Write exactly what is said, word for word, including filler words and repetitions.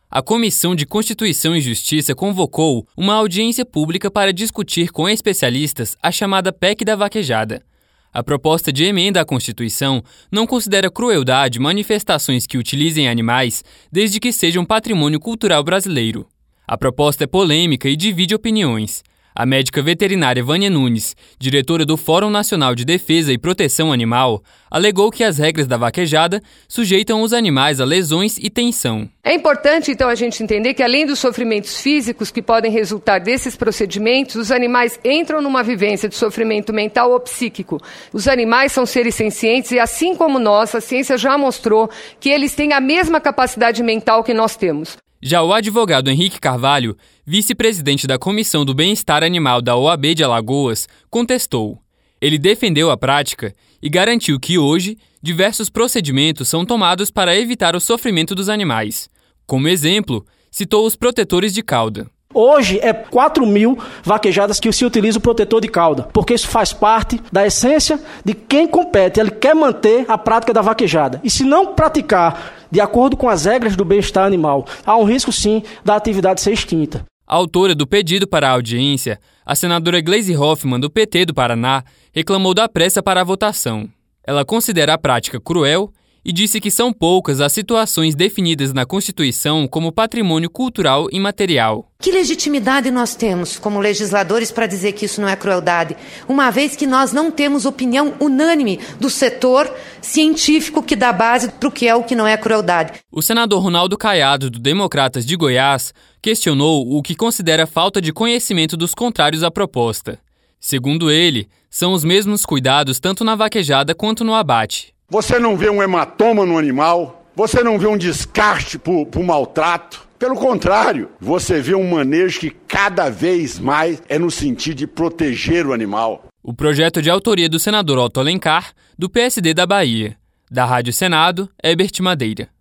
A Comissão de Constituição e Justiça convocou uma audiência pública para discutir com especialistas a chamada P E C da vaquejada. A proposta de emenda à Constituição não considera crueldade manifestações que utilizem animais, desde que sejam patrimônio cultural brasileiro. A proposta é polêmica e divide opiniões. A médica veterinária Vânia Nunes, diretora do Fórum Nacional de Defesa e Proteção Animal, alegou que as regras da vaquejada sujeitam os animais a lesões e tensão. É importante, então, a gente entender que, além dos sofrimentos físicos que podem resultar desses procedimentos, os animais entram numa vivência de sofrimento mental ou psíquico. Os animais são seres sencientes e, assim como nós, a ciência já mostrou que eles têm a mesma capacidade mental que nós temos. Já o advogado Henrique Carvalho, vice-presidente da Comissão do Bem-Estar Animal da O A B de Alagoas, contestou. Ele defendeu a prática e garantiu que hoje diversos procedimentos são tomados para evitar o sofrimento dos animais. Como exemplo, citou os protetores de cauda. Hoje é quatro mil vaquejadas que se utiliza o protetor de cauda, porque isso faz parte da essência de quem compete. Ele quer manter a prática da vaquejada. E se não praticar de acordo com as regras do bem-estar animal, há um risco sim da atividade ser extinta. A autora do pedido para a audiência, a senadora Gleisi Hoffmann, do P T do Paraná, reclamou da pressa para a votação. Ela considera a prática cruel e disse que são poucas as situações definidas na Constituição como patrimônio cultural imaterial. Que legitimidade nós temos como legisladores para dizer que isso não é crueldade, uma vez que nós não temos opinião unânime do setor científico que dá base para o que é o que não é crueldade? O senador Ronaldo Caiado, do Democratas de Goiás, questionou o que considera falta de conhecimento dos contrários à proposta. Segundo ele, são os mesmos cuidados tanto na vaquejada quanto no abate. Você não vê um hematoma no animal, você não vê um descarte por, por maltrato. Pelo contrário, você vê um manejo que cada vez mais é no sentido de proteger o animal. O projeto é de autoria do senador Otto Alencar, do P S D da Bahia. Da Rádio Senado, Herbert Madeira.